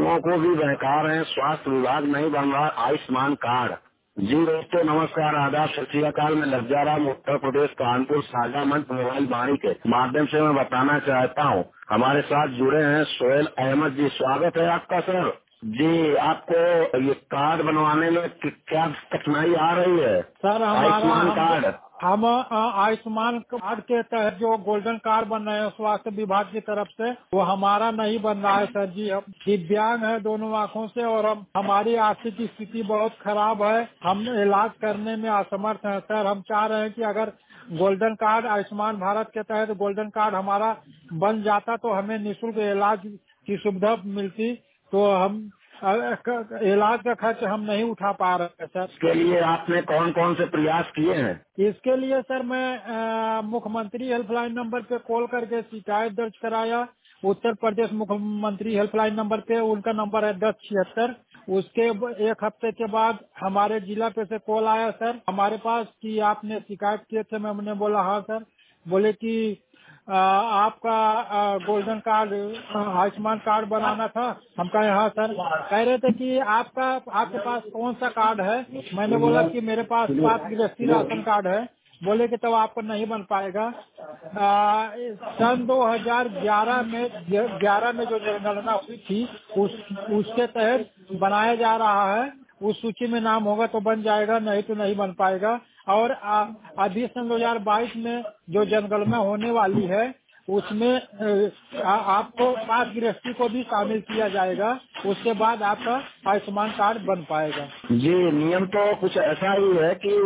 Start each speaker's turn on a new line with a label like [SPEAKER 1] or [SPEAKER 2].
[SPEAKER 1] लोगों को भी बहका रहे हैं। स्वास्थ्य विभाग नहीं बन रहा आयुष्मान कार्ड। जी दोस्तों नमस्कार, आदाब, सत श्री अकाल। मैं लज्जाराम उत्तर प्रदेश कानपुर साझा मंच मोबाइल वाणी के माध्यम से मैं बताना चाहता हूँ। हमारे साथ जुड़े हैं सोहेल अहमद जी। स्वागत है आपका सर। जी आपको ये कार्ड बनवाने में क्या कठिनाई आ रही है?
[SPEAKER 2] Sir
[SPEAKER 1] Ayushman card.
[SPEAKER 2] हम आयुष्मान कार्ड के तहत जो गोल्डन कार्ड बन रहे हैं स्वास्थ्य विभाग की तरफ से, वो हमारा नहीं बन रहा है सर जी। हम दिव्यांग है दोनों आंखों से, और हमारी आर्थिक स्थिति बहुत खराब है। हम इलाज करने में असमर्थ हैं सर। हम चाह रहे हैं कि अगर गोल्डन कार्ड आयुष्मान भारत के तहत गोल्डन कार्ड हमारा बन जाता तो हमें निःशुल्क इलाज की सुविधा मिलती। तो हम इलाज का खर्च हम नहीं उठा पा रहे हैं सर।
[SPEAKER 1] इसके लिए आपने कौन कौन से प्रयास किए हैं?
[SPEAKER 2] इसके लिए सर मैं मुख्यमंत्री हेल्पलाइन नंबर पे कॉल करके शिकायत दर्ज कराया। उत्तर प्रदेश मुख्यमंत्री हेल्पलाइन नंबर पे, उनका नंबर है 1076। उसके एक हफ्ते के बाद हमारे जिला पे से कॉल आया सर हमारे पास कि आपने शिकायत किए थे। हमने बोला हाँ सर। बोले कि आपका गोल्डन कार्ड आयुष्मान कार्ड बनाना था। हम कहे हाँ सर। कह रहे थे कि आपके पास कौन सा कार्ड है? मैंने बोला कि मेरे पास पास गृहस्थी राशन कार्ड है। बोले कि तब आपको नहीं बन पाएगा। सन 2011 में जो जनगणना हुई थी उसके तहत बनाया जा रहा है। उस सूची में नाम होगा तो बन जाएगा, नहीं तो नहीं बन पाएगा। और अभी सन 2022 में जो जनगणना होने वाली है उसमें आपको पास गृहस्थी को भी शामिल किया जाएगा। उसके बाद आपका आयुष्मान कार्ड बन पाएगा।
[SPEAKER 1] जी नियम तो कुछ ऐसा ही है कि